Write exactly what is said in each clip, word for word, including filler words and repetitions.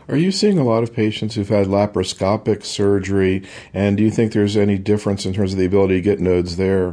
Are you seeing a lot of patients who've had laparoscopic surgery, and do you think there's any difference in terms of the ability to get nodes there?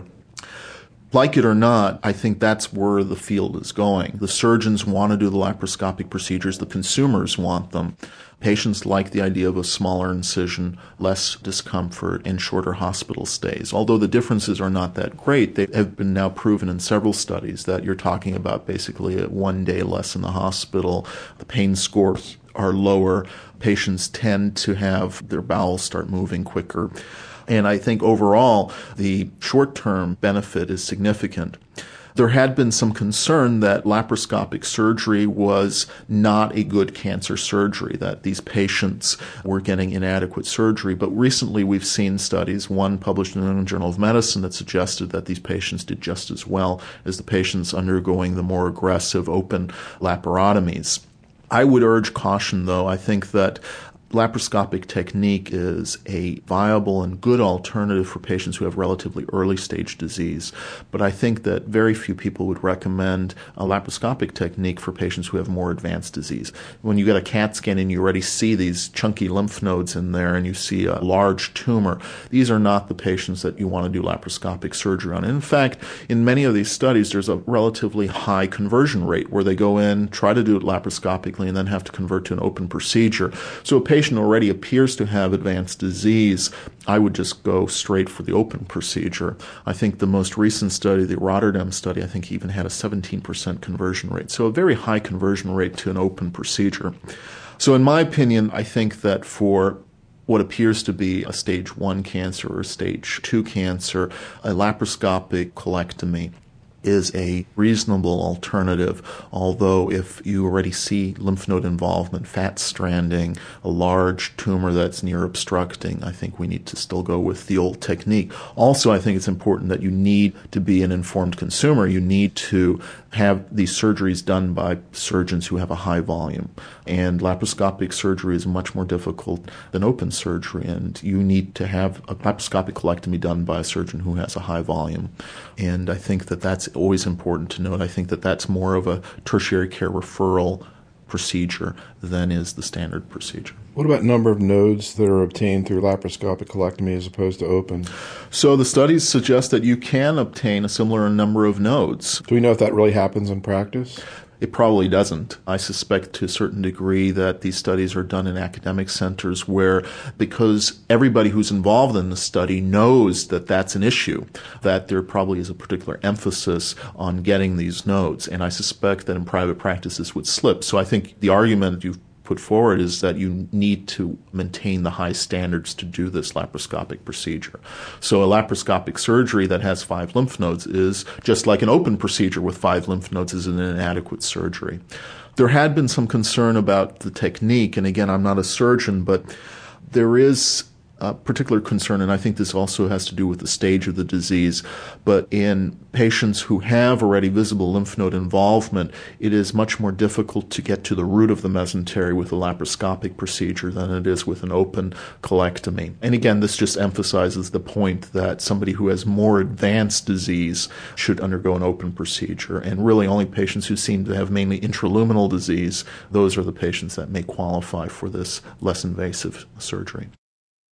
Like it or not, I think that's where the field is going. The surgeons want to do the laparoscopic procedures. The consumers want them. Patients like the idea of a smaller incision, less discomfort, and shorter hospital stays. Although the differences are not that great, they have been now proven in several studies that you're talking about basically a one day less in the hospital. The pain scores are lower. Patients tend to have their bowels start moving quicker. And I think overall, the short-term benefit is significant. There had been some concern that laparoscopic surgery was not a good cancer surgery, that these patients were getting inadequate surgery. But recently we've seen studies, one published in the New England Journal of Medicine, that suggested that these patients did just as well as the patients undergoing the more aggressive open laparotomies. I would urge caution, though. I think that laparoscopic technique is a viable and good alternative for patients who have relatively early stage disease. But I think that very few people would recommend a laparoscopic technique for patients who have more advanced disease. When you get a CAT scan and you already see these chunky lymph nodes in there and you see a large tumor, these are not the patients that you want to do laparoscopic surgery on. And in fact, in many of these studies, there's a relatively high conversion rate where they go in, try to do it laparoscopically, and then have to convert to an open procedure. So a patient already appears to have advanced disease, I would just go straight for the open procedure. I think the most recent study, the Rotterdam study, I think even had a seventeen percent conversion rate. So a very high conversion rate to an open procedure. So in my opinion, I think that for what appears to be a stage one cancer or stage two cancer, a laparoscopic colectomy is a reasonable alternative, although if you already see lymph node involvement, fat stranding, a large tumor that's near obstructing, I think we need to still go with the old technique. Also, I think it's important that you need to be an informed consumer. You need to have these surgeries done by surgeons who have a high volume. And laparoscopic surgery is much more difficult than open surgery, and you need to have a laparoscopic colectomy done by a surgeon who has a high volume. And I think that that's always important to note. I think that that's more of a tertiary care referral procedure than is the standard procedure. What about number of nodes that are obtained through laparoscopic colectomy as opposed to open? So the studies suggest that you can obtain a similar number of nodes. Do we know if that really happens in practice? It probably doesn't. I suspect to a certain degree that these studies are done in academic centers where, because everybody who's involved in the study knows that that's an issue, that there probably is a particular emphasis on getting these nodes. And I suspect that in private practice this would slip. So I think the argument you've put forward is that you need to maintain the high standards to do this laparoscopic procedure. So a laparoscopic surgery that has five lymph nodes is just like an open procedure with five lymph nodes is an inadequate surgery. There had been some concern about the technique, and again, I'm not a surgeon, but there is a particular concern, and I think this also has to do with the stage of the disease, but in patients who have already visible lymph node involvement, it is much more difficult to get to the root of the mesentery with a laparoscopic procedure than it is with an open colectomy. And again, this just emphasizes the point that somebody who has more advanced disease should undergo an open procedure, and really only patients who seem to have mainly intraluminal disease, those are the patients that may qualify for this less invasive surgery.